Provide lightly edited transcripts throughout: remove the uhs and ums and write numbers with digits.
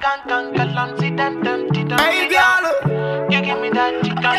Hey, girl. You give me that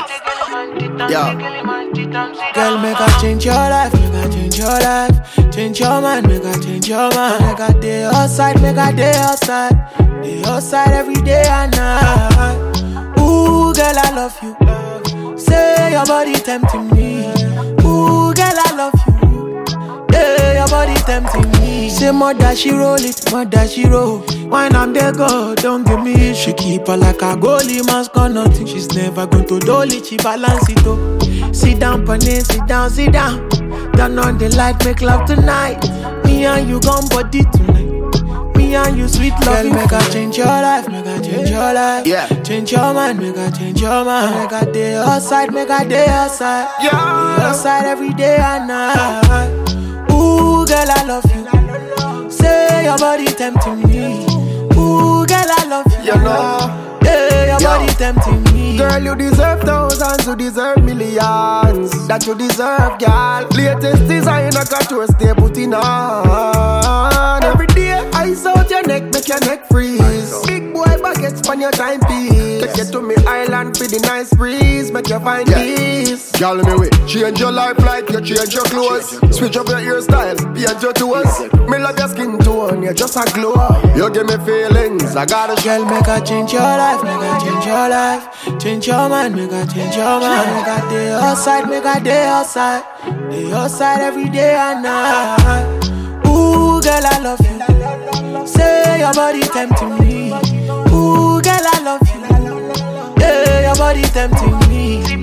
Girl, make I change your life, make I change your life. Change your mind, make I change your mind. Make I day outside, make I day outside. Day outside every day and night. Ooh, girl, I love you. Say your body tempting me. Ooh, girl, I love you. Yeah, your body tempting me. Say mother, she roll it, mother, she roll. When I'm there, go, don't give me. She keep her like a goalie, man's got nothing. She's never going to dolly, it, she balance it up. Sit down, Panay, sit down, sit down. Turn on the light, make love tonight. Me and you gon' body tonight. Me and you sweet love. Girl, make I change your life, make I change your life. Yeah. Change your mind, make I change your mind. Make I day outside, make I day outside. Yeah. Day outside every day and night. Ooh, girl, I love you. Say your body tempting me. Ooh, girl, I love you. You know. Yeah, your body tempting me. Girl, you deserve thousands, you deserve millions. That you deserve, girl. Latest designer couture stay putting on. Every day, ice out your neck, make your neck freeze. Big boy baguettes on your timepiece. Take you to me island for the nice breeze. Make you find peace. Girl, me way, change your life like you change your clothes. Switch up your hairstyle, paint your toes. Me love your skin tone, you just a glow. You give me feelings, I gotta show. Girl, make I change your life, make I change your life. Change your mind, make I change your mind. Make I day outside, make I day outside. Day outside every day and night. Ooh, girl, I love you. Say your body tempting me. Ooh, girl, I love you. Yeah, your body tempting me. You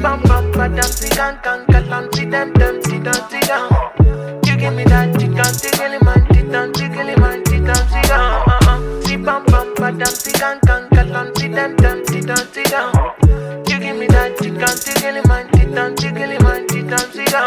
give me that tickle man, tickle man, si pam pam padam, si can si dem, you give me that tickle man, si